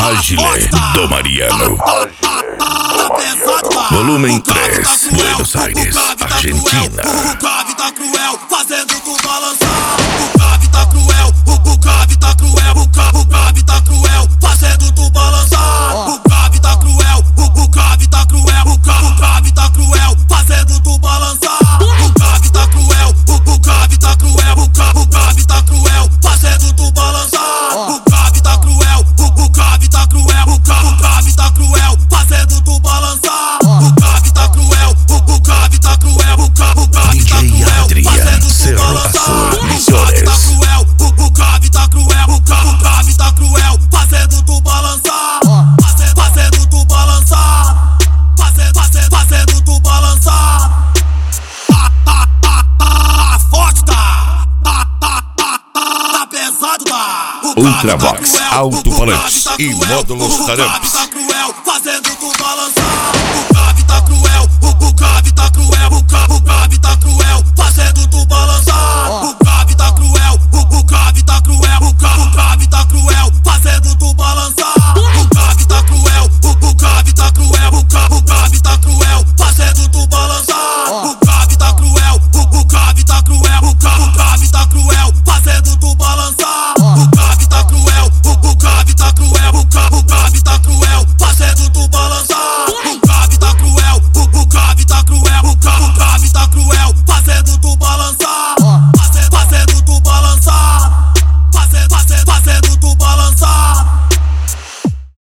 Agile do Mariano. Volume 3, Buenos Aires, Argentina. O Cave tá cruel, fazendo tu balançar. O Cave tá cruel, o Cave tá cruel, o Cave tá cruel, fazendo tu balançar. O Cave tá cruel, o Cave tá cruel, o Cave tá cruel, fazendo tu balançar. O Cave tá cruel, o Cave tá cruel, o Cave tá cruel, fazendo tu balançar. O Cave tá cruel, o Cave tá cruel, o Cave tá cruel, fazendo tu balançar. O Cave tá cruel, o Cave tá cruel, o Cave tá cruel, fazendo tu balançar. O Cave tá cruel, o Cave tá cruel, o Cave tá cruel, fazendo tu balançar. Fazendo tu balançar, fazendo tu balançar. Forte tá pesado tá. Ultravox, alto-falantes e módulos taramps. taramps. Tá cruel, fazendo tu balançar.